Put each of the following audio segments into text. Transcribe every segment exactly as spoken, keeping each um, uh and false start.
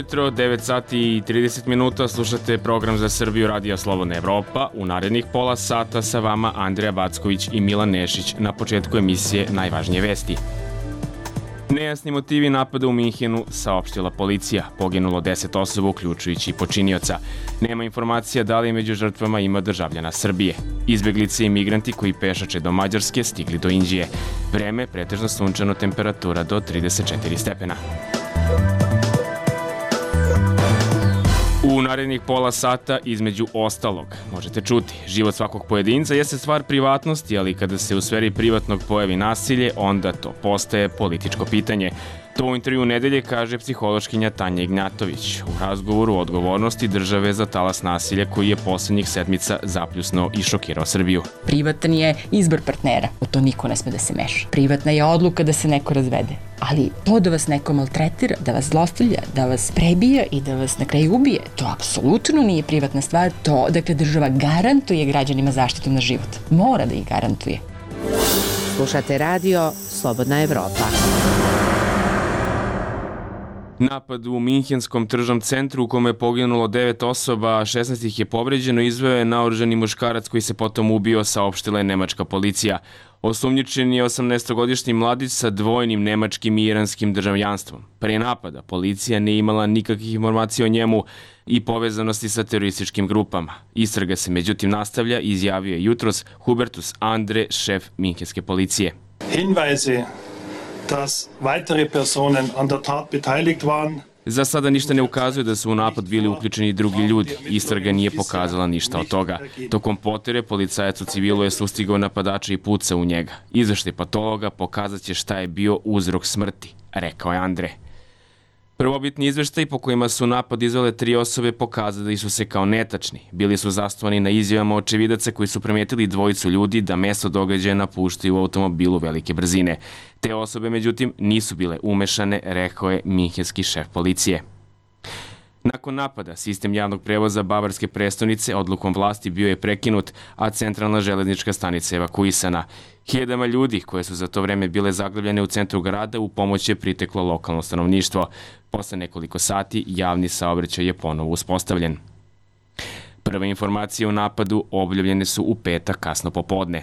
ujutro, devet sati i trideset minuta, slušate program za Srbiju Radija Slobodna Evropa. U narednih pola sata sa vama Andreja Backović i Milan Nešić. Na početku emisije najvažnije vesti. Nejasni motivi napada u Minhenu, saopštila policija. Poginulo deset osoba, uključujući i počinioca. Nema informacija da li među žrtvama ima državljana Srbije. Izbeglice i migranti koji pešače do Mađarske stigli do Inđije. Vreme pretežno sunčano, temperatura do trideset četiri stepena. U narednih pola sata, između ostalog, možete čuti, život svakog pojedinca jeste stvar privatnosti, ali kada se u sferi privatnog pojavi nasilje, onda to postaje političko pitanje. To u intervju nedelje kaže psihološkinja Tanja Ignjatović u razgovoru o odgovornosti države za talas nasilja koji je poslednjih sedmica zapljusnuo i šokirao Srbiju. Privatan je izbor partnera, u to niko ne sme da se meša. Privatna je odluka da se neko razvede. Ali to da vas neko maltretira, da vas zlostavlja, da vas prebija i da vas na kraju ubije, to apsolutno nije privatna stvar. To, dakle, država garantuje građanima zaštitu na život. Mora da ih garantuje. Slušate radio Slobodna Evropa. Napad u Minhenskom tržnom centru u kome je poginulo devet osoba, a šesnaest ih je povređeno, izveo je naoružani muškarac koji se potom ubio, saopštila je nemačka policija. Osumnjičen je osamnaestogodišnji mladić sa dvojnim nemačkim i iranskim državljanstvom. Pre napada policija nije imala nikakvih informacija o njemu i povezanosti sa terorističkim grupama. Istraga se međutim nastavlja, izjavio je jutros Hubertus Andre, šef minhenske policije. Hinweise dass weitere Personen an der Tat beteiligt waren. Za sada ništa ne ukazuje da su u napad bili uključeni drugi ljudi. Istraga nije pokazala ništa od toga. Tokom potere policajac u civilu je sustigao napadača i pucao u njega. Izveštaj patologa pokazat će šta je bio uzrok smrti, rekao je Andre. Prvobitni izveštaj po kojima su napad izvele tri osobe pokazali su se kao netačni. Bili su zasnovani na izjavama očevidaca koji su primetili dvojicu ljudi da mesto događaja napuštaju u automobilu velike brzine. Te osobe, međutim, nisu bile umešane, rekao je minhenski šef policije. Nakon napada, sistem javnog prevoza bavarske prestonice odlukom vlasti bio je prekinut, a centralna železnička stanica evakuisana. Hiljadama ljudi koje su za to vreme bile zaglavljene u centru grada u pomoć je priteklo lokalno stanovništvo. Posle nekoliko sati javni saobraćaj je ponovo uspostavljen. Prve informacije o napadu objavljene su u petak kasno popodne.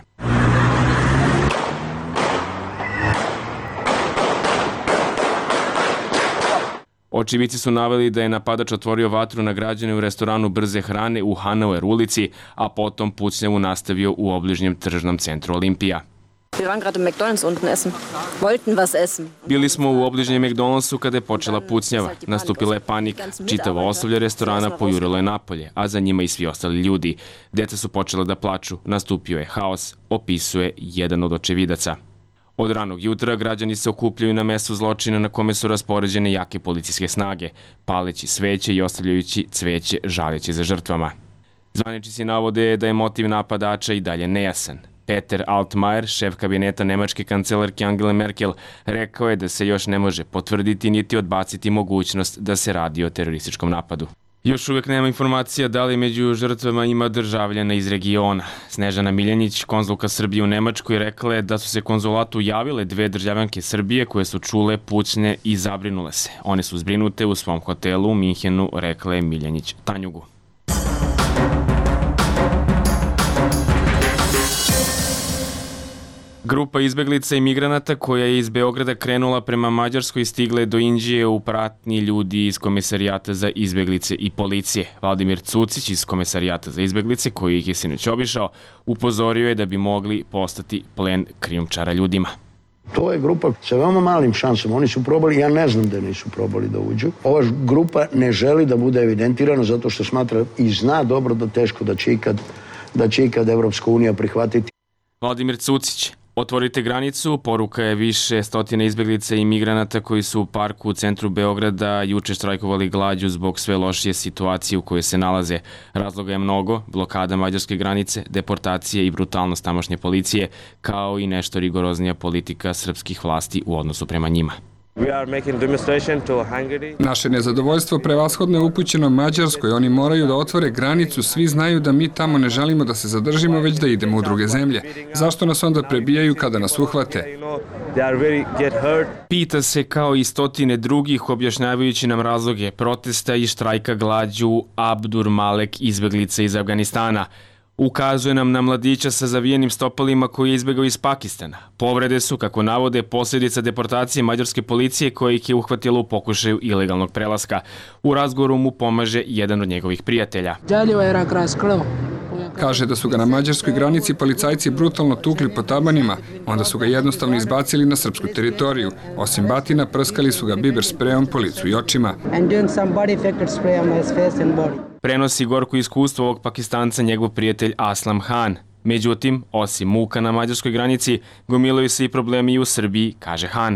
Očivici su naveli da je napadač otvorio vatru na građane u restoranu brze hrane u Hanauer ulici, a potom pucnjavu nastavio u obližnjem tržnom centru Olimpija. Wir waren gerade im McDonald's unten essen. Wollten was essen. Bili smo u obližnjem McDonald'su kada je počela pucnjava. Nastupila je panika. Čitavo osoblje restorana pojurilo je napolje, a za njima i svi ostali ljudi. Deca su počela da plaču. Nastupio je haos, opisuje jedan od očevidaca. Od ranog jutra građani se okupljaju na mestu zločina na kome su raspoređene jake policijske snage, paleći sveće i ostavljajući cveće žaleći za žrtvama. Zvaničnici navode da je motiv napadača i dalje nejasan. Peter Altmaier, šef kabineta nemačke kancelarke Angele Merkel, rekao je da se još ne može potvrditi niti odbaciti mogućnost da se radi o terorističkom napadu. Još uvijek nema informacija da li među žrtvama ima državljana iz regiona. Snežana Miljanić, konzulka Srbije u Nemačkoj, rekla je da su se konzulatu javile dve državljanke Srbije koje su čule pucnje i zabrinule se. One su zbrinute u svom hotelu u Minhenu, rekla je Miljanić Tanjugu. Grupa izbeglica i migranata koja je iz Beograda krenula prema Mađarskoj stigle do Inđije u pratnji ljudi iz Komesarijata za izbeglice i policije. Vladimir Cucić iz Komesarijata za izbeglice, koji ih je sinoć obišao, upozorio je da bi mogli postati plen krijumčara ljudima. To je grupa sa veoma malim šansom. Oni su probali, ja ne znam da nisu probali da uđu. Ova grupa ne želi da bude evidentirana zato što smatra i zna dobro da teško da će ikad, da će ikad Evropska unija prihvatiti. Vladimir Cucić. Otvorite granicu, poruka je više stotina izbeglica i migranata koji su u parku u centru Beograda juče štrajkovali glađu zbog sve lošije situacije u kojoj se nalaze. Razloga je mnogo, blokada mađarske granice, deportacije i brutalnost tamošnje policije, kao i nešto rigoroznija politika srpskih vlasti u odnosu prema njima. Naše nezadovoljstvo prevashodno je upućeno Mađarskoj. Oni moraju da otvore granicu, svi znaju da mi tamo ne želimo da se zadržimo, već da idemo u druge zemlje. Zašto nas onda prebijaju kada nas uhvate? Pita se kao i stotine drugih, objašnjavajući nam razloge protesta i štrajka glađu Abdur Malek, izbeglica iz Afganistana. Ukazuje nam na mladića sa zavijenim stopalima koji je izbegao iz Pakistana. Povrede su, kako navode, posljedica deportacije mađarske policije koja ih je uhvatila u pokušaju ilegalnog prelaska. U razgovoru mu pomaže jedan od njegovih prijatelja. Kaže da su ga na mađarskoj granici policajci brutalno tukli po tabanima, onda su ga jednostavno izbacili na srpsku teritoriju. Osim batina, prskali su ga biber sprejom po licu i očima. Prenosi gorko iskustvo ovog Pakistanca njegov prijatelj Aslam Han. Međutim, osim muka na mađarskoj granici, gomilaju se i problemi i u Srbiji, kaže Han.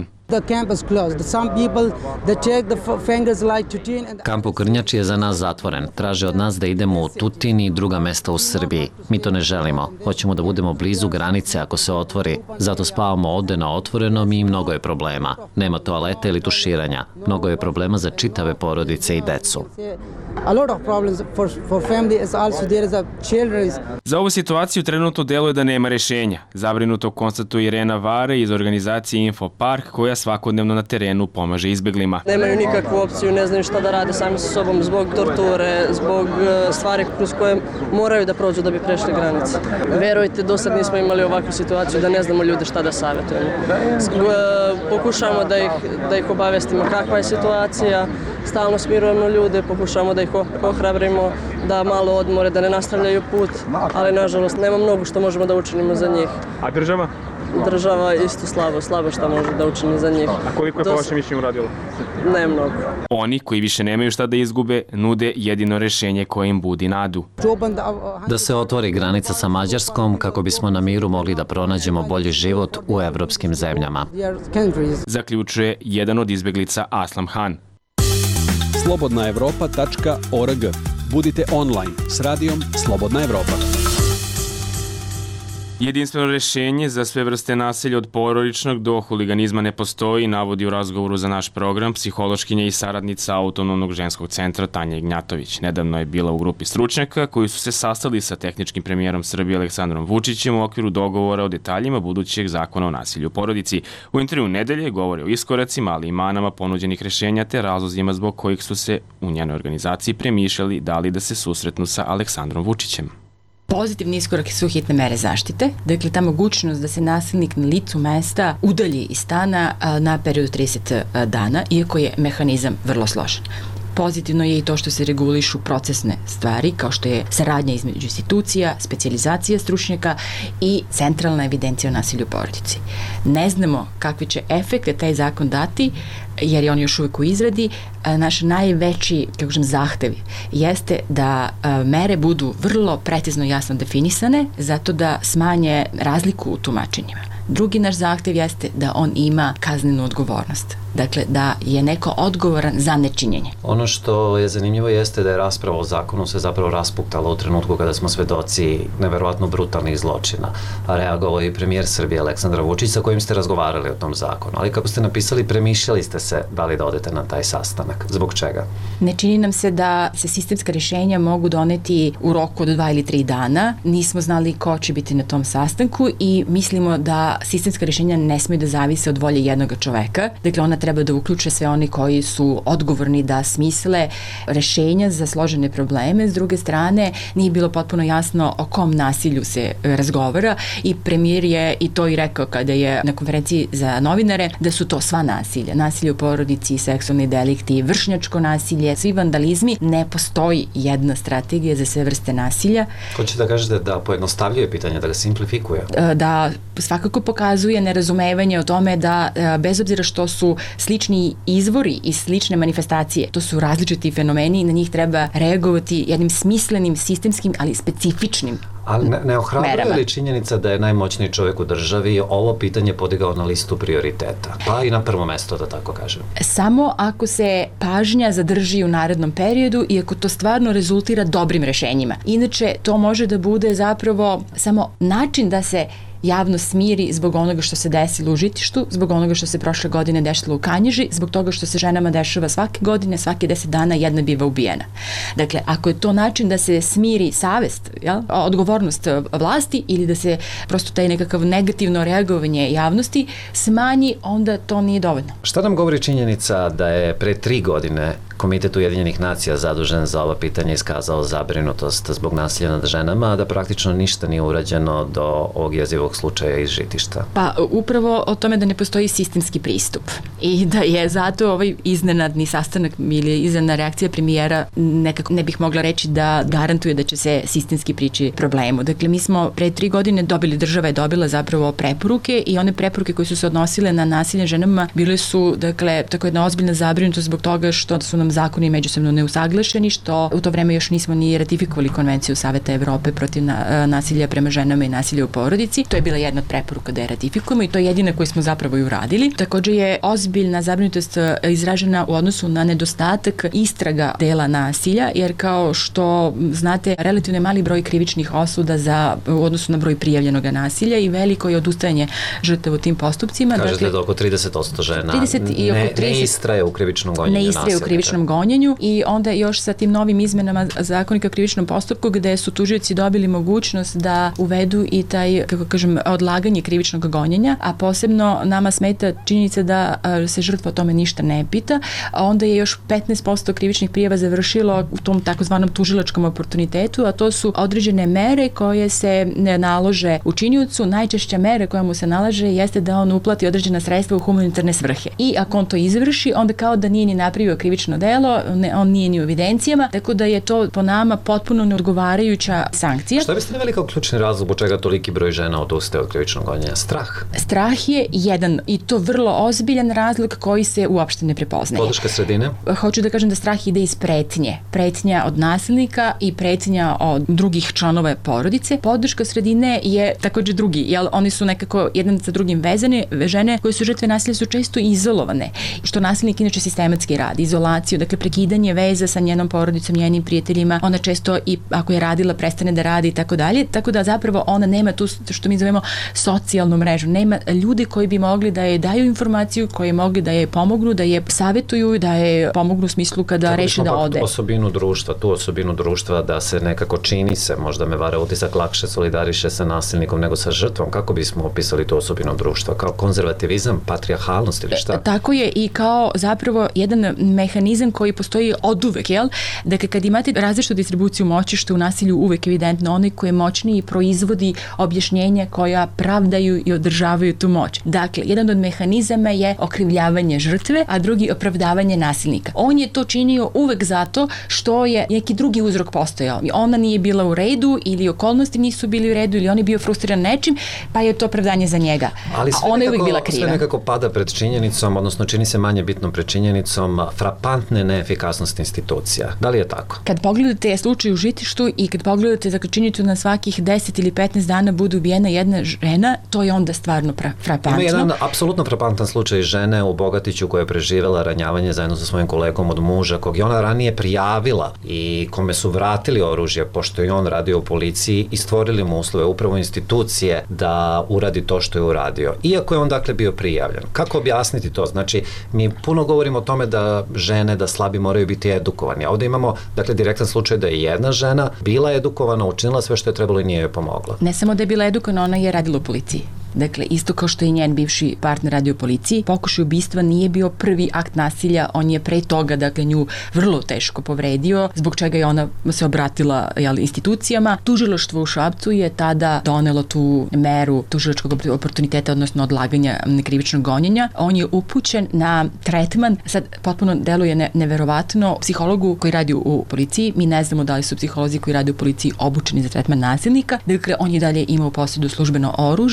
Kamp u Krnjači je za nas zatvoren. Traže od nas da idemo u Tutin i druga mesta u Srbiji. Mi to ne želimo. Hoćemo da budemo blizu granice ako se otvori. Zato spavamo ovde na otvorenom i mnogo je problema. Nema toaleta ili tuširanja. Mnogo je problema za čitave porodice i decu. Za ovu situaciju trenutno deluje da nema rešenja. Zabrinuto konstatuje Irena Vare iz organizacije Infopark, koja svakodnevno na terenu pomaže izbeglima. Nemaju nikakvu opciju, ne znaju šta da rade sami sa sobom zbog torture, zbog stvari kroz koje moraju da prođu da bi prešli granice. Verujte, do sad nismo imali ovakvu situaciju da ne znamo ljude šta da savjetujemo. Pokušamo da ih, da ih obavestimo kakva je situacija, stalno smirujemo ljude, pokušamo da ih ohrabrimo, da malo odmore, da ne nastavljaju put, ali nažalost nema mnogo što možemo da učinimo za njih. A država? Država isto slabo, slabo što može da učini za njih. A koliko je po vašem mišljenju uradilo? Ne mnogo. Oni koji više nemaju šta da izgube, nude jedino rešenje koje im budi nadu. Da se otvori granica sa Mađarskom kako bismo na miru mogli da pronađemo bolji život u evropskim zemljama. Zaključuje jedan od izbeglica Aslam Han. slobodna evropa tačka org. Budite online s radijom Slobodna Evropa. Jedinstveno rešenje za sve vrste nasilja od porodičnog do huliganizma ne postoji, navodi u razgovoru za naš program psihološkinja i saradnica Autonomnog ženskog centra Tanja Ignjatović. Nedavno je bila u grupi stručnjaka koji su se sastali sa tehničkim premijerom Srbije Aleksandrom Vučićem u okviru dogovora o detaljima budućeg zakona o nasilju u porodici. U intervju nedelje govore o iskoracima, ali i manama ponuđenih rešenja te razlozima zbog kojih su se u njenoj organizaciji premišljali da li da se susretnu sa Aleksandrom Vučićem. Pozitivni iskorak su hitne mere zaštite, dakle ta mogućnost da se nasilnik na licu mesta udalji iz stana na period trideset dana, iako je mehanizam vrlo složen. Pozitivno je i to što se regulišu procesne stvari, kao što je saradnja između institucija, specijalizacija stručnjaka i centralna evidencija o nasilju u porodici. Ne znamo kakvi će efekte taj zakon dati, jer je on još uvek u izradi. Naš najveći, kako kažem, zahtev jeste da mere budu vrlo precizno i jasno definisane, zato da smanje razliku u tumačenjima. Drugi naš zahtev jeste da on ima kaznenu odgovornost. Dakle, da je neko odgovoran za nečinjenje. Ono što je zanimljivo jeste da je rasprava o zakonu se zapravo raspuktala u trenutku kada smo svedoci neverovatno brutalnih zločina. A reagovao je i premijer Srbije Aleksandar Vučić sa kojim ste razgovarali o tom zakonu. Ali kako ste napisali, premišljali ste se da li da odete na taj sastanak. Zbog čega? Ne čini nam se da se sistemska rješenja mogu doneti u roku od dva ili tri dana. Nismo znali ko će biti na tom sastanku i mislimo da sistemska rješenja ne smiju da zavise od volje jednog čoveka. Dakle, ona treba da uključe sve oni koji su odgovorni da smisle rešenja za složene probleme. S druge strane, nije bilo potpuno jasno o kom nasilju se razgovara i premijer je i to i rekao kada je na konferenciji za novinare da su to sva nasilja. Nasilje u porodici, seksualni delikti, vršnjačko nasilje, svi vandalizmi. Ne postoji jedna strategija za sve vrste nasilja. Hoćete da kažete da pojednostavljuje pitanje, da ga simplifikuje? Da svakako pokazuje nerazumevanje o tome da bez obzira što su slični izvori i slične manifestacije, to su različiti fenomeni i na njih treba reagovati jednim smislenim, sistemskim, ali specifičnim Ali ne, ne ohrabruje li činjenica da je najmoćniji čovjek u državi ovo pitanje podigao na listu prioriteta? Pa i na prvo mesto, da tako kažem. Samo ako se pažnja zadrži u narednom periodu i ako to stvarno rezultira dobrim rešenjima. Inače, to može da bude zapravo samo način da se javnost smiri zbog onoga što se desilo u Žitištu, zbog onoga što se prošle godine desilo u Kanjiži, zbog toga što se ženama dešava svake godine, svake deset dana jedna biva ubijena. Dakle, ako je to način da se smiri savest, jel, odgovornost vlasti ili da se prosto taj nekakav negativno reagovanje javnosti smanji, onda to nije dovoljno. Šta nam govori činjenica da je pre tri godine Komitet Ujedinjenih nacija zadužen za ova pitanja iskazao zabrinutost zbog nasilja nad ženama, a da praktično ništa nije urađeno do ovog jezivog slučaja iz Žitišta? Pa upravo o tome da ne postoji sistemski pristup i da je zato ovaj iznenadni sastanak ili iznenadna reakcija premijera nekako ne bih mogla reći da garantuje da će se sistemski prići problemu. Dakle, mi smo pre tri godine dobili, država je dobila zapravo preporuke i one preporuke koje su se odnosile na nasilje ženama bile su, dakle, tako jedna ozbiljna zabrinutost zbog toga što su nam zakoni međusobno neusaglašeni, što u to vreme još nismo ni ratifikovali Konvenciju Saveta Evrope protiv na, nasilja prema ženama i nasilja u porodici. To je bila jedna od preporuka da je ratifikujemo i to je jedina koju smo zapravo i uradili. Takođe je ozbiljna zabrinutost izražena u odnosu na nedostatak istraga dela nasilja, jer kao što znate, relativno je mali broj krivičnih osuda za, u odnosu na broj prijavljenog nasilja i veliko je odustajanje žrtava u tim postupcima. Kažete dakle, da oko trideset posto žena trideset i oko trideset ne, ne istraje u krivičnom gonjenju nasilja. Ne istraje nasilja, u krivičnom gonjenju i onda još sa tim novim izmenama zakonika o krivičnom postupku gde su tužioci dobili mogućnost da uvedu i taj, kako kažem, odlaganje krivičnog gonjenja, a posebno nama smeta činjenica da se žrtva o tome ništa ne pita, a onda je još petnaest posto krivičnih prijava završilo u tom takozvanom tužilačkom oportunitetu, a to su određene mere koje se ne nalože učiniocu. Najčešća mere koja mu se nalaže jeste da on uplati određena sredstva u humanitarne svrhe. I ako on to izvrši, onda kao da nije ni napravio krivično delo, ne, on nije ni u evidencijama, tako da je to po nama potpuno neodgovarajuća sankcija. Šta biste naveli kao ključni razlog zbog čega toliki broj žena odustaje od krivičnog gonjenja? Strah? Strah je jedan i to vrlo ozbiljan razlog koji se uopšte ne prepoznaje. Podrška sredine? Hoću da kažem da strah ide iz pretnje. Pretnja od nasilnika i pretnja od drugih članova porodice. Podrška sredine je takođe drugi, jer oni su nekako jedan sa drugim vezane. Žene koje su žrtve nasilja su često izolovane, što nasilnik inače sistematski radi. Izolaciju, dakle prekidanje veza sa njenom porodicom, njenim prijateljima. Ona često i ako je radila prestane da radi i tako dalje. Tako da zapravo ona nema tu što mi zovemo socijalnu mrežu. Nema ljudi koji bi mogli da je daju informaciju, koji mogli da je pomognu, da je savjetuju, da je pomognu u smislu kada reši da ode. Osobinu društva, tu osobinu društva da se nekako čini se, možda me vara utisak, lakše solidariše sa nasilnikom nego sa žrtvom. Kako bismo opisali tu osobinu društva? Kao konzervativizam, patrijarhalnost ili šta? Tako je i kao zapravo jedan mehanizam koji postoji oduvek, jel? Dakle, kad imate različitu distribuciju moći, što u nasilju uvek evidentno, onaj koji je moćniji proizvodi objašnjenja koja pravdaju i održavaju tu moć. Dakle, jedan od mehanizama je okrivljavanje žrtve, a drugi opravdavanje nasilnika. On je to činio uvek zato što je neki drugi uzrok postojao. Ona nije bila u redu ili okolnosti nisu bili u redu ili on je bio frustriran nečim, pa je to opravdanje za njega. Ali a ona je uvek bila kriva. Sve nekako pada pred činjenicom, odnosno čini se manje bitnom pred činjenicom frapantne neefikasnosti institucija. Da li je tako? Kad pogledate slučaj u Žitištu i kad pogledate za činjenicu na svakih deset ili petnaest dana bude ubijena jedna žena, to je onda stvarno frapantno. Ima jedan apsolutno frapantan slučaj žene u Bogatiću koja je preživela ranjavanje zajedno sa svojim kolegom od muža, kog je ona ranije prijavila i kome su vratili oružje, pošto je on radio u policiji i stvorili mu uslove upravo institucije da uradi to što je uradio. Iako je on dakle bio prijavljen. Kako objasniti to? Znači, mi puno govorimo o tome da žene, da slabi moraju biti edukovani. A ovde imamo, dakle, direktan slučaj da je jedna žena bila edukovana, učinila sve što je trebalo i nije joj pomogla. Ne samo da je bila edukovana, ona je radila u policiji. Dakle, isto kao što je njen bivši partner radio u policiji, pokušaj ubistva nije bio prvi akt nasilja, on je pre toga, dakle, nju vrlo teško povredio, zbog čega je ona se obratila jel, institucijama. Tužilaštvo u Šapcu je tada donelo tu meru tužilačkog oportuniteta, odnosno odlaganja krivičnog gonjenja. On je upućen na tretman, sad potpuno deluje ne, neverovatno, psihologu koji radi u policiji. Mi ne znamo da li su psiholozi koji radi u policiji obučeni za tretman nasilnika. Dakle, on je dalje imao u posjedu službeno oružje, on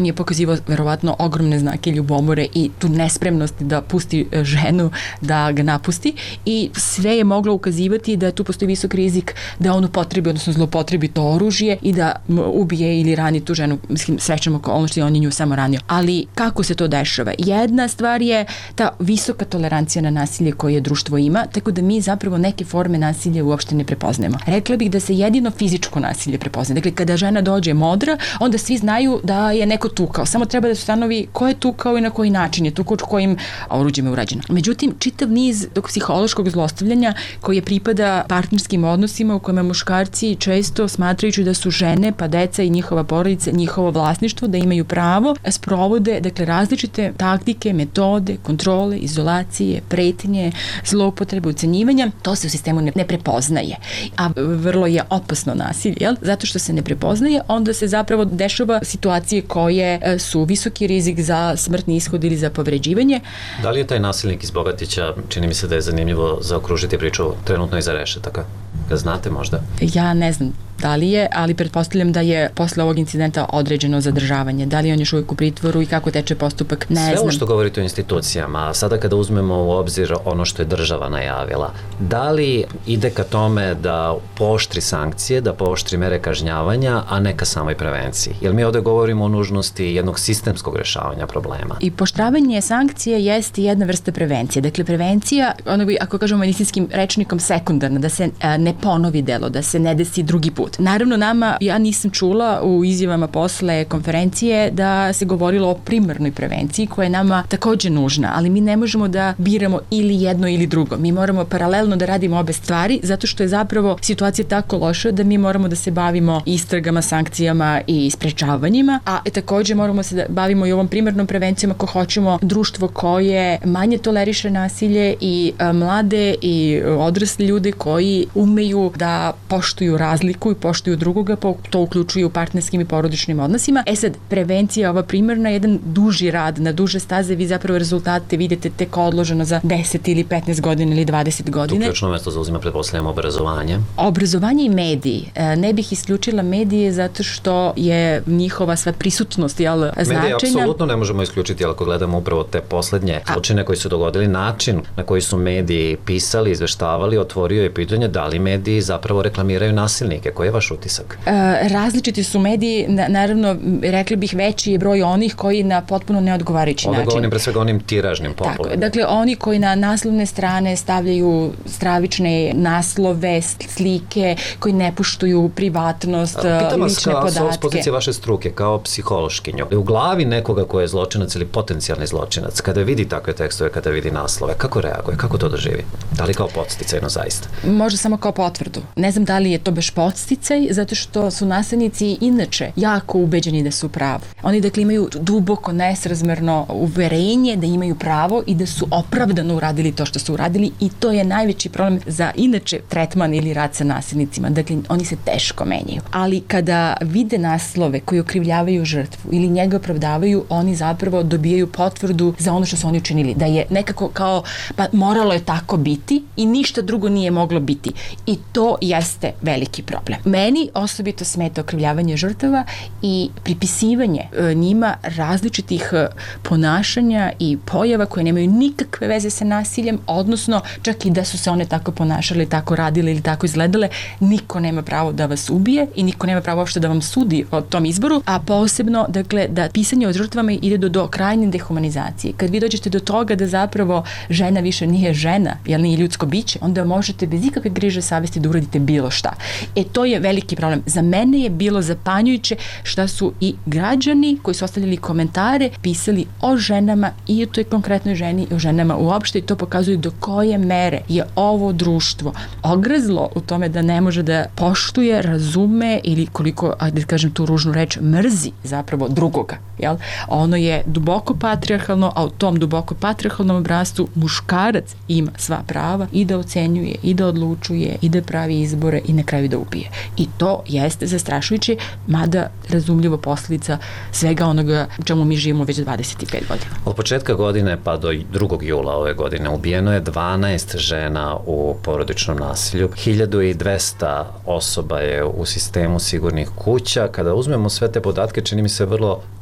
on je pokazivao verovatno ogromne znake ljubomore i tu nespremnost da pusti ženu da ga napusti i sve je moglo ukazivati da tu postoji visok rizik da on upotrebi, odnosno zlopotrebi to oružje i da ubije ili rani tu ženu. Mislim, srećemo okolnosti, on je nju samo ranio. Ali kako se to dešava? Jedna stvar je ta visoka tolerancija na nasilje koje društvo ima, tako da mi zapravo neke forme nasilja uopšte ne prepoznajemo. Rekla bih da se jedino fizičko nasilje prepoznaje. Dakle, kada žena dođe modra, onda svi znaju da je neko tukao. Samo treba da se stanovi ko je tukao i na koji način je tukao, kojim oruđima je urađeno. Međutim, čitav niz tog psihološkog zlostavljanja koje pripada partnerskim odnosima u kojima muškarci često smatrajući da su žene, pa deca i njihova porodica, njihovo vlasništvo, da imaju pravo, sprovode, dakle, različite taktike, metode, kontrole, izolacije, pretnje, zloupotrebe, ucenjivanja. To se u sistemu ne, ne prepoznaje. A vrlo je opasno nasilje, jel? Zato što se ne prepoznaje, onda se zapravo dešava situacije koje su visoki rizik za smrtni ishod ili za povređivanje. Da li je taj nasilnik iz Bogatića, čini mi se da je zanimljivo zaokružiti priču trenutno iza rešetaka? Ga znate možda? Ja ne znam da li je, ali pretpostavljam da je posle ovog incidenta određeno zadržavanje. Da li je on još uvijek u pritvoru i kako teče postupak, ne Sve znam. Sve ovo što govorite o institucijama, a sada kada uzmemo u obzir ono što je država najavila, da li ide ka tome da pooštri sankcije, da pooštri mere kažnjavanja, a ne ka samoj prevenciji? Jer mi ovde govorimo o nužnosti jednog sistemskog rešavanja problema. I pooštravanje sankcije jeste jedna vrsta prevencije. Dakle, prevencija, ono bi, ako kažemo medicinskim rečnikom, sekundarna, da se a, ne ponovi delo, da se ne desi drugi put. Naravno, nama, ja nisam čula u izjavama posle konferencije da se govorilo o primarnoj prevenciji koja je nama takođe nužna, ali mi ne možemo da biramo ili jedno ili drugo. Mi moramo paralelno da radimo obe stvari zato što je zapravo situacija tako loša da mi moramo da se bavimo istragama, sankcijama i sprečavanjima, a takođe moramo se da bavimo i ovom primarnom prevencijom ako hoćemo društvo koje manje toleriše nasilje i a, mlade i odrasli ljude koji umeju da poštuju razliku i poštuju drugoga, to uključuju u partnerskim i porodičnim odnosima. E sad, prevencija, ova primarna, jedan duži rad na duže staze, vi zapravo rezultate vidite tek odloženo za deset ili petnaest godina ili dvadeset godine. Tu ključno mesto zauzima, pretpostavljamo, obrazovanje. Obrazovanje i mediji. Ne bih isključila medije zato što je njihova sva prisutnost, jel, značajna. Medije apsolutno ne možemo isključiti, ali ako gledamo upravo te poslednje zločine koji su dogodili, način na koji su mediji pisali, izveštavali, otvorio je pitanje da li mediji zapravo reklamiraju nasilnike. Koji je vaš utisak? E, različiti su mediji, na, naravno, rekli bih veći je broj onih koji na potpuno neodgovarajući Ovdje način. govorim pre svega onim tiražnim popularnim. Tako, dakle, oni koji na naslovne strane stavljaju stravične naslove, slike, koji ne poštuju privatnost, Pitam vas, lične kao, podatke. s pozicije vaše struke, kao psihološkinju, u glavi nekoga ko je zločinac ili potencijalni zločinac, kada vidi takve tekstove, kada vidi naslove, kako reaguje, kako to doživi? Da li kao podsticajno zaista? Možda samo kao potvrdu. Ne znam da li je to baš podsticaj, zato što su nasilnici inače jako ubeđeni da su pravo. Oni dakle imaju duboko nesrazmerno uverenje da imaju pravo i da su opravdano uradili to što su uradili i to je najveći problem za inače tretman ili rad sa nasilnicima. Dakle, oni se teško menjaju. Ali kada vide naslove koji okrivljavaju žrtvu ili njega opravdavaju, oni zapravo dobijaju potvrdu za ono što su oni učinili. Da je nekako kao, pa moralo je tako biti i ništa drugo nije moglo biti. I to jeste veliki problem. Meni osobito smeta okrivljavanje žrtava i pripisivanje e, njima različitih e, ponašanja i pojava koje nemaju nikakve veze sa nasiljem, odnosno čak i da su se one tako ponašale, tako radile ili tako izgledale, niko nema pravo da vas ubije i niko nema pravo uopšte da vam sudi o tom izboru, a posebno, dakle, da pisanje o žrtvama ide do, do krajnje dehumanizacije. Kad vi dođete do toga da zapravo žena više nije žena, jer nije ljudsko biće, onda možete bez ikakve griže savesti da uradite bilo šta. E, to je veliki problem. Za mene je bilo zapanjujuće šta su i građani koji su ostavljali komentare pisali o ženama i o toj konkretnoj ženi i o ženama uopšte i to pokazuje do koje mere je ovo društvo ogrezlo u tome da ne može da poštuje, razume ili koliko, ajde da kažem tu ružnu reč, mrzi zapravo drugoga. Jel? Ono je duboko patrijarhalno, a u tom duboko patrijarhalnom obrascu muškarac ima sva prava i da ocenjuje, i da odlučuje, i da pravi izbore i na kraju da ubije. I to jeste zastrašujuće, mada razumljivo posljedica svega onoga u čemu mi živimo već dvadeset pet godina. Od početka godine pa do drugog jula ove godine ubijeno je dvanaest žena u porodičnom nasilju. hiljadu dvesta osoba je u sistemu sigurnih kuća. Kada uzmemo sve te podatke, čini mi se vrlo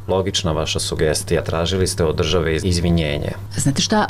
logična vaša sugestija. Tražili ste od države izvinjenje. Znate šta,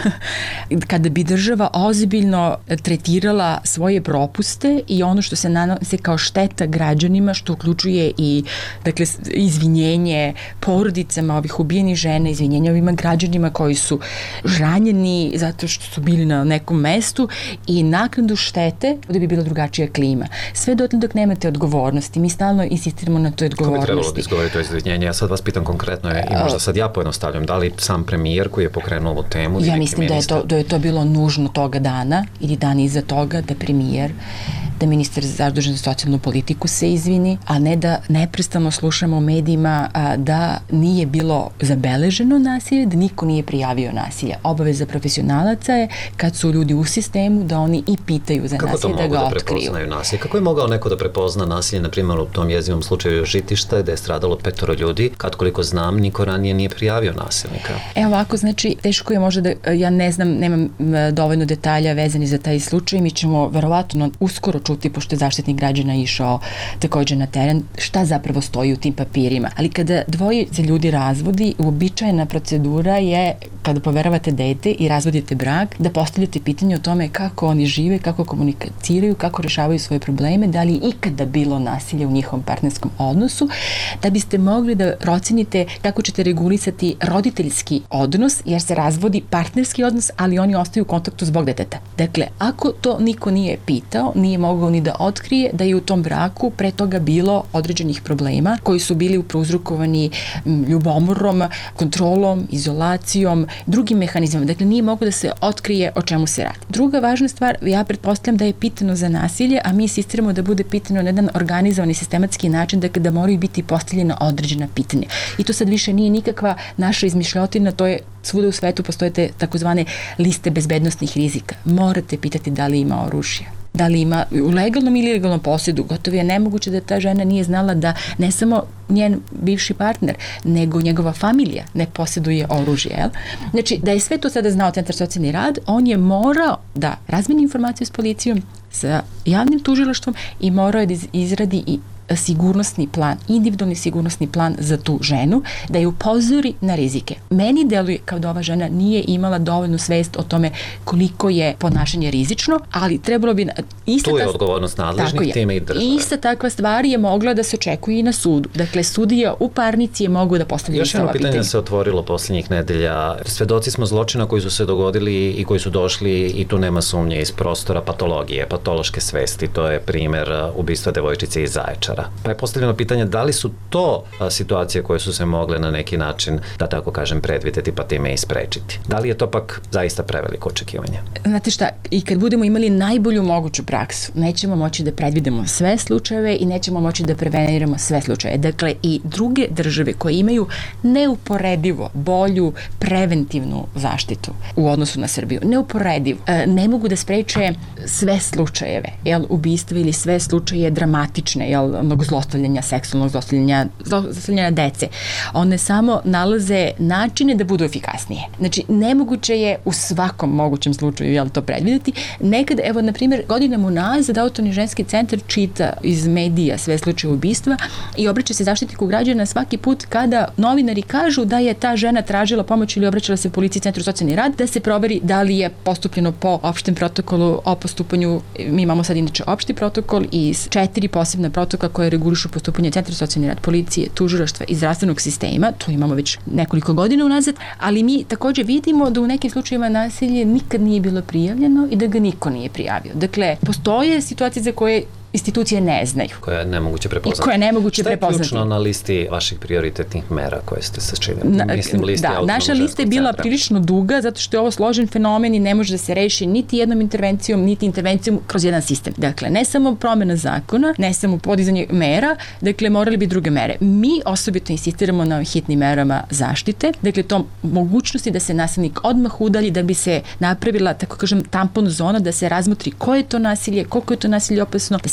uh, kada bi država ozbiljno tretirala svoje propuste i ono što se nanose kao šteta građanima, što uključuje i dakle, izvinjenje porodicama ovih ubijenih žena, izvinjenje ovima građanima koji su ranjeni zato što su bili na nekom mestu i naknadu štete, da bi bila drugačija klima. Sve dotle dok nemate odgovornosti, mi stalno insistiramo na toj odgovornosti. Ko bi trebalo da izgovori to izvinjenje? Ja sad vas pitam konkretno i možda sad ja pojednostavljam, da li sam premijer koji je pokrenuo ovu temu? Ja mislim da je, to, da je to bilo nužno toga dana ili dan iza toga da premijer, da ministar zadužen za socijalnu politiku se izvini, a ne da neprestano slušamo u medijima a, da nije bilo zabeleženo nasilje, da niko nije prijavio nasilje. Obaveza profesionalaca je kad su ljudi u sistemu da oni i pitaju za nasilje, da ga da otkriju. Prepoznaju nasilje? Kako je mogao neko da prepozna nasilje, na primjer u tom jezivom slučaju Žitišta, da je stradalo petoro ljudi, kad koliko znam, niko ranije nije prijavio nasilnika? Evo ovako, znači, teško je možda da, ja ne znam, nemam dovoljno detalja vezani za taj slučaj, mi ćemo verovatno uskoro čuti, pošto je Zaštitnik građana išao takođe na teren, šta zapravo stoji u tim papirima. Ali kada dvojice ljudi razvodi, uobičajena procedura je, kada poveravate dete i razvodite brak, da postavljate pitanje o tome kako oni žive, kako komuniciraju, kako rešavaju svoje probleme, da li ikada bilo nasilje u njihovom partnerskom odnosu, da biste mogli da procenite kako ćete regulisati roditeljski odnos, jer se razvodi partnerski odnos, ali oni ostaju u kontaktu zbog deteta. Dakle, ako to niko nije pitao, nije mogao ni da otkrije da je u tom braku pre toga bilo određenih problema koji su bili prouzrokovani ljubomorom, kontrolom, izolacijom, drugim mehanizmama. Dakle, nije moglo da se otkrije o čemu se radi. Druga važna stvar, ja pretpostavljam da je pitano za nasilje, a mi insistiramo da bude pitano na jedan organizovani sistematski način, dakle da moraju biti postavljena određena pitanja. I to sad više nije nikakva naša izmišljotina, to je svuda u svetu postoje te takozvane liste bezbednostnih rizika. Morate pitati da li ima oružja, da li ima u legalnom ili ilegalnom posjedu. Gotovo je nemoguće da ta žena nije znala da ne samo njen bivši partner, nego njegova familija ne posjeduje oružje. Jel? Znači, da je sve to sada znao Centar socijalni rad, on je morao da razmeni informaciju s policijom, sa javnim tužilaštvom i morao je da izradi i sigurnosni plan, individualni sigurnosni plan za tu ženu, da je upozori na rizike. Meni deluje kao da ova žena nije imala dovoljnu svest o tome koliko je ponašanje rizično, ali trebalo bi... Ista tu je ta, odgovornost nadležnih, time i države. Ista takva stvar je mogla da se očekuje i na sudu. Dakle, sudija u parnici je mogu da postavlja još jedno pitanje. pitanje se otvorilo posljednjih nedelja. Svedoci smo zločina koji su se dogodili i koji su došli, i tu nema sumnje, iz prostora patologije, patološke svesti. To je primer ubistva devojčice iz Zaječara. Pa je postavljeno pitanje da li su to a, situacije koje su se mogle na neki način, da tako kažem, predvideti pa time i sprečiti. Da li je to pak zaista preveliko očekivanje? Znate šta, i kad budemo imali najbolju moguću praksu, nećemo moći da predvidimo sve slučajeve i nećemo moći da preveniramo sve slučajeve. Dakle, i druge države koje imaju neuporedivo bolju preventivnu zaštitu u odnosu na Srbiju, neuporedivo, e, ne mogu da spreče sve slučajeve, jel, ubistva ili sve slučaje dramatične, jel, onog zlostavljanja, seksualnog zlostavljanja, zlostavljanja dece. One samo nalaze načine da budu efikasnije. Znači, nemoguće je u svakom mogućem slučaju, jel, to predvidjeti. Nekad, evo, na primjer, godinama unazad Autonomni ženski centar čita iz medija sve slučaje ubistva i obraća se Zaštitniku građana svaki put kada novinari kažu da je ta žena tražila pomoć ili obraćala se policiji, Centru socijalni rad, da se proveri da li je postupljeno po opštem protokolu o postupanju. Mi imamo sad inače opšti protokol i četiri posebna protokola koje regulišu postupanje Centra socijalni rad, policije, tužilaštva i zdravstvenog sistema. To imamo već nekoliko godina unazad, ali mi takođe vidimo da u nekim slučajevima nasilje nikad nije bilo prijavljeno i da ga niko nije prijavio. Dakle, postoje situacije za koje institucije ne znaju. Koje je nemoguće prepoznati. I koje je nemoguće prepoznati. Šta je ključno na listi vaših prioritetnih mera koje ste sačinili? Na, Mislim, listi da, naša lista je bila centra. prilično duga zato što je ovo složen fenomen i ne može da se reši niti jednom intervencijom, niti intervencijom kroz jedan sistem. Dakle, ne samo promjena zakona, ne samo podizanje mera, dakle, morali bi druge mere. Mi osobito insistiramo na hitnim merama zaštite, dakle, to mogućnosti da se nasilnik odmah udalji, da bi se napravila, tako kažem, tampon zona, da se razmotri koje je to nasilje, koliko je to nasilje opasno, da se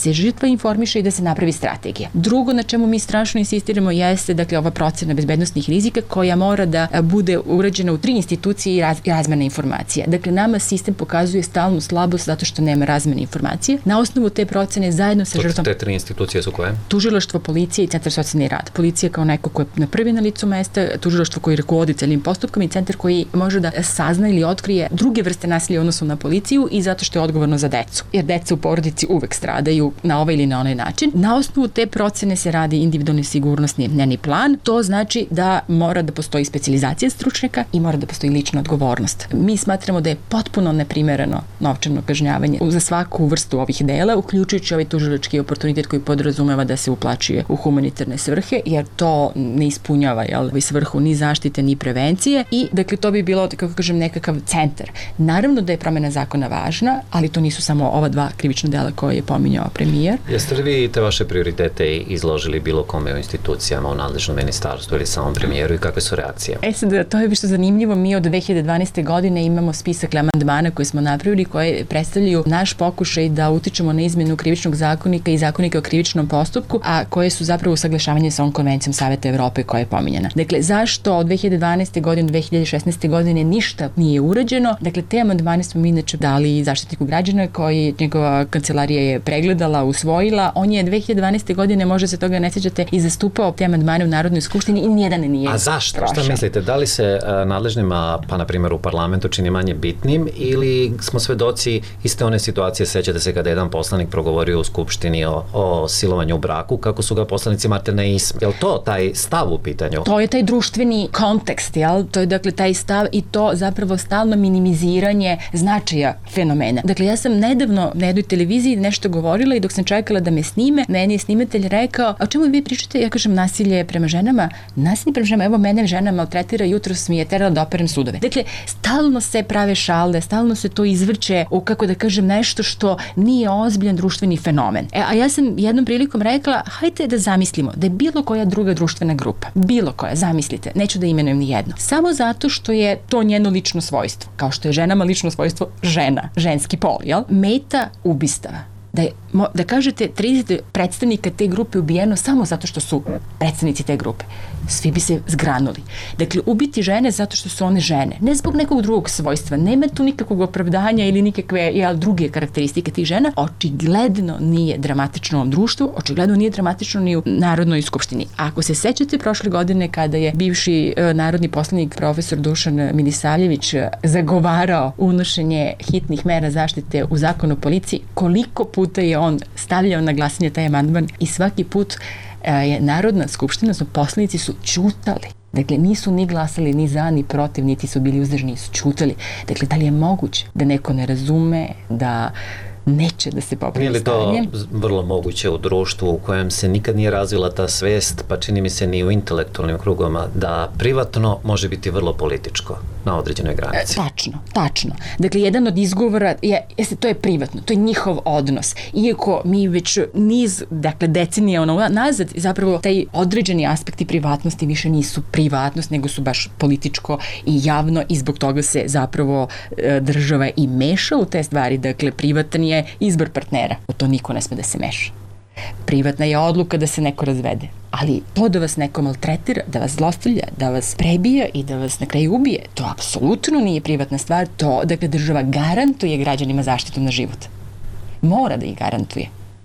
se žrtva informiše i da se napravi strategija. Drugo na čemu mi strašno insistiramo jeste dakle ova procena bezbednosnih rizika koja mora da bude urađena u tri institucije i, raz, i razmena informacija. Dakle, nama sistem pokazuje stalnu slabost zato što nema razmene informacije. Na osnovu te procene zajedno sa žrtvom... Te tri institucije su koje? Tužilaštvo, policija i Centar socijalni rad. Policija kao neko ko je na prvi na licu mesta, tužilaštvo koji rukovodi celim postupkom i centar koji može da sazna ili otkrije druge vrste nasilja u odnosu na policiju i zato što je odgovorno za decu. Jer deca u porodici uvek stradaju na ovaj ili na onaj način. Na osnovu te procene se radi individualni sigurnosni dnevni plan. To znači da mora da postoji specijalizacija stručnjaka i mora da postoji lična odgovornost. Mi smatramo da je potpuno neprimereno novčano kažnjavanje za svaku vrstu ovih dela, uključujući ovaj tužilački oportunitet koji podrazumeva da se uplaćuje u humanitarne svrhe, jer to ne ispunjava jel, svrhu ni zaštite ni prevencije i dakle to bi bilo, kako kažem, nekakav centar. Naravno da je promena zakona važna, ali to nisu samo ova dva krivična dela koje je pominjao premijer. Jeste li vi te vaše prioritete izložili bilo kome u institucijama, u nadležnom ministarstvu ili samom premijeru i kakve su reakcije? E sad, to je više zanimljivo. Mi od dve hiljade dvanaeste. godine imamo spisak amandmana koje smo napravili, koje predstavljaju naš pokušaj da utičemo na izmenu krivičnog zakonika i zakonika o krivičnom postupku, a koje su zapravo usaglašavanje sa ovom konvencijom Saveta Evrope koja je pominjena. Dakle, zašto od dve hiljade dvanaeste. godine do dve hiljade šesnaeste. godine ništa nije urađeno? Dakle, te amandmane smo mi inače dali Zaštitniku građana koji njegova kancelarija je pregledala, usvojila. On je dve hiljade dvanaeste. godine, možda se toga ne sjećate, i zastupao te amandmane u Narodnoj skupštini i nijedan nije. A zašto? prošao. Šta mislite? Da li se uh, nadležnima, pa na primjer u parlamentu, čini manje bitnim ili smo svedoci iste one situacije, sećate se kada je jedan poslanik progovorio u skupštini o, o silovanju u braku, kako su ga poslanici maltene ismejali? Je li to taj stav u pitanju? To je taj društveni kontekst, jel? To je dakle taj stav i to zapravo stalno minimiziranje značaja fenomena. Dakle, ja sam nedavno na jednoj televiziji nešto govorila i dok sam čekala da me snime, meni je snimatelj rekao, a o čemu vi pričate? Ja kažem, nasilje prema ženama. Nasilje prema ženama, evo mene žena maltretira, jutros mi je terala da operem sudove. Dakle, stalno se prave šalde, stalno se to izvrće u, kako da kažem, nešto što nije ozbiljan društveni fenomen. E, a ja sam jednom prilikom rekla, hajte da zamislimo da je bilo koja druga društvena grupa, bilo koja, zamislite, neću da imenujem ni jedno, samo zato što je to njeno lično svojstvo, kao što je ženama lično svojstvo žena, ženski pol, jel? Meta ubistava. Da, je, da kažete trideset predstavnika te grupe ubijeno samo zato što su predstavnici te grupe. Svi bi se zgranuli. Dakle, ubiti žene zato što su one žene. Ne zbog nekog drugog svojstva. Nema tu nikakvog opravdanja ili nikakve jel, druge karakteristike tih žena. Očigledno nije dramatično u ovom društvu, očigledno nije dramatično ni u Narodnoj skupštini. Ako se sećate prošle godine kada je bivši e, narodni poslanik profesor Dušan Milisavljević zagovarao unošenje hitnih mera zaštite u Zakonu o policiji, koliko puta je on stavljao na glasanje taj amandman i svaki put je Narodna skupština, odnosno poslanici su ćutali. Dakle, nisu ni glasali ni za, ni protiv, niti su bili uzdržani, su ćutali. Dakle, da li je moguće da neko ne razume, da neće da se popravi stanje? Nije li to vrlo moguće u društvu u kojem se nikad nije razvila ta svest, pa čini mi se ni u intelektualnim krugama, da privatno može biti vrlo političko na određenoj granici? E, tačno, tačno. Dakle, jedan od izgovora je, jeste, to je privatno, to je njihov odnos. Iako mi već niz, dakle, decenija ono nazad, zapravo taj određeni aspekti privatnosti više nisu privatnost, nego su baš političko i javno i zbog toga se zapravo e, država i meša u te stvari. Dakle, privatan je izbor partnera. U to niko ne sme da se meša. Privatna je odluka da se neko razvede. Ali to da vas neko maltretira, da vas zlostavlja, da vas prebija i da vas na kraju ubije, to apsolutno nije privatna stvar. To, dakle, država garantuje građanima zaštitu na život. Mora da ih garantuje.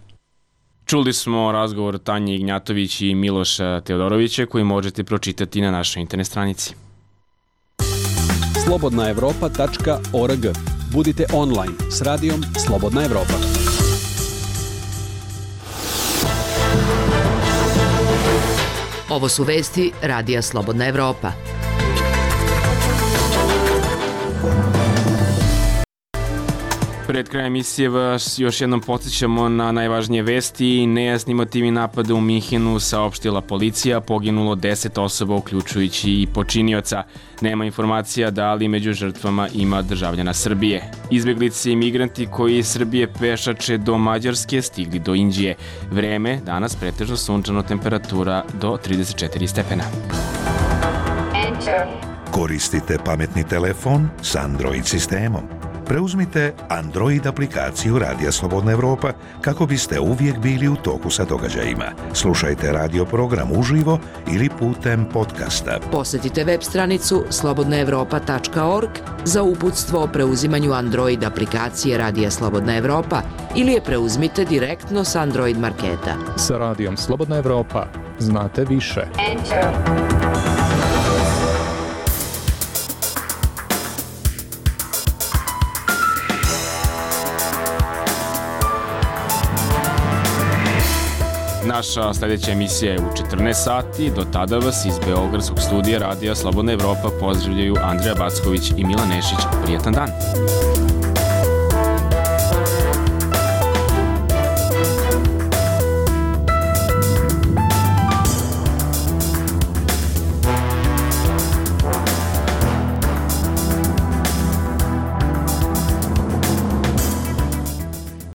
Čuli smo razgovor Tanje Ignjatović i Miloša Teodorovića koji možete pročitati na našoj internet stranici. slobodna evropa tačka org. Budite online s radijom Slobodna Evropa. Ovo su vesti Radija Slobodna Evropa. Pred krajem emisije vas još jednom podsjećamo na najvažnije vesti. Nejasni motivi napada u Minhenu saopštila policija, poginulo deset osoba uključujući i počinioca. Nema informacija da li među žrtvama ima državljana Srbije. Izbeglice i migranti koji iz Srbije pešače do Mađarske stigli do Inđije. Vreme danas pretežno sunčano, temperatura do trideset četiri stepena. Koristite pametni telefon s Android sistemom. preuzmite Android aplikaciju Radija Slobodna Evropa kako biste uvijek bili u toku sa događajima. Slušajte radio program uživo ili putem podcasta. Posjetite web stranicu slobodna evropa tačka org za uputstvo o preuzimanju Android aplikacije Radija Slobodna Evropa ili je preuzmite direktno sa Android marketa. Sa Radijom Slobodna Evropa znate više. Naša sljedeća emisija je u četrnaest sati. Do tada vas iz Beogradskog studija Radija Slobodna Evropa pozdravljaju Andreja Backović i Milan Nešić. Prijetan dan!